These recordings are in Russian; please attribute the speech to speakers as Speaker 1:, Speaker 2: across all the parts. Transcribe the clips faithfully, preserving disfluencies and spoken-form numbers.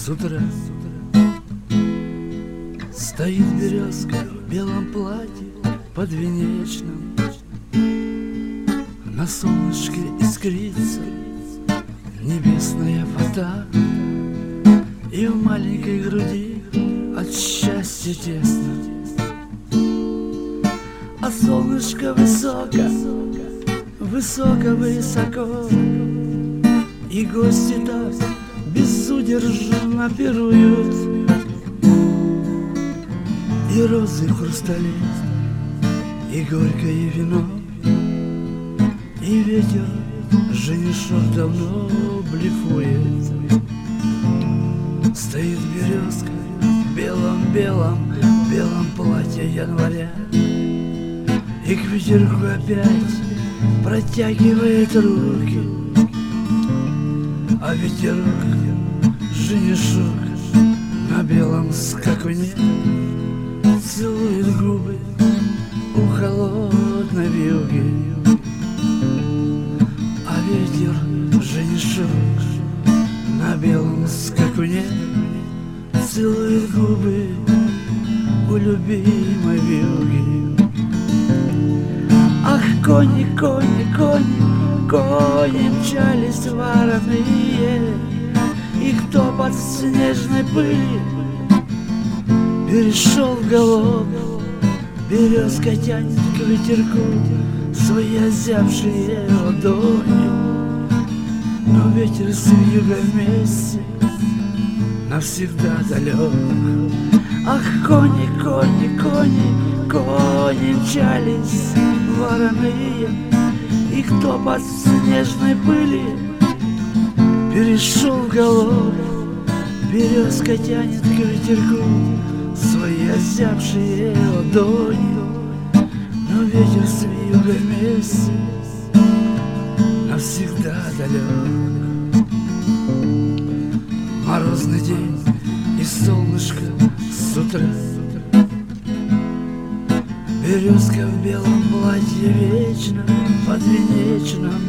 Speaker 1: С утра стоит березка в белом платье подвенечном, на солнышке искрится небесная фата, и в маленькой груди от счастья тесно. А солнышко высоко, высоко-высоко, и гости так безудержно пируют, и розы в хрустале, и горькое вино, и ветер женишок давно блефует. Стоит березка в белом-белом, белом платье января, и к ветерку опять протягивает руки, а ветерок женишок на белом скакуне целует губы у холодной вьюги, а ветер женишок на белом скакуне целует губы у любимой вьюги. Ах, кони, кони, кони, кони мчались вороные, и кто под снежной пыли перешел в галоп. Березка тянет к ветерку свои озябшие ладони, но ветер с вьюгой вместе навсегда далек. Ах, кони, кони, кони, кони мчались вороные, и кто под снежной пыли перешел в галоп. Березка тянет к ветерку свои озябшие ладони, но ветер с вьюгой вместе навсегда далек. Морозный день и солнышко с утра, березка в белом платье вечно подвенечном,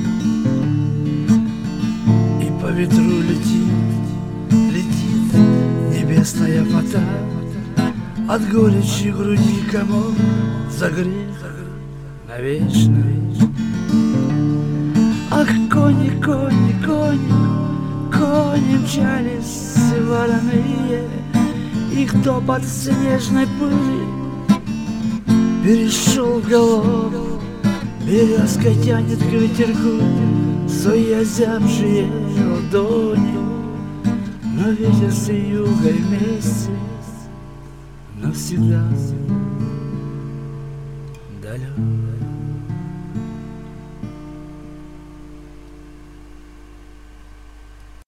Speaker 1: и по ветру летит, летит небесная фата, от горечи груди комок за грех навечно. Ах, кони, кони, кони, кони мчались вороные, и кто под снежной пыли перешел в галоп. Березка тянет к ветерку свои озябшие ладони, но ветер с вьюгой вместе навсегда далек.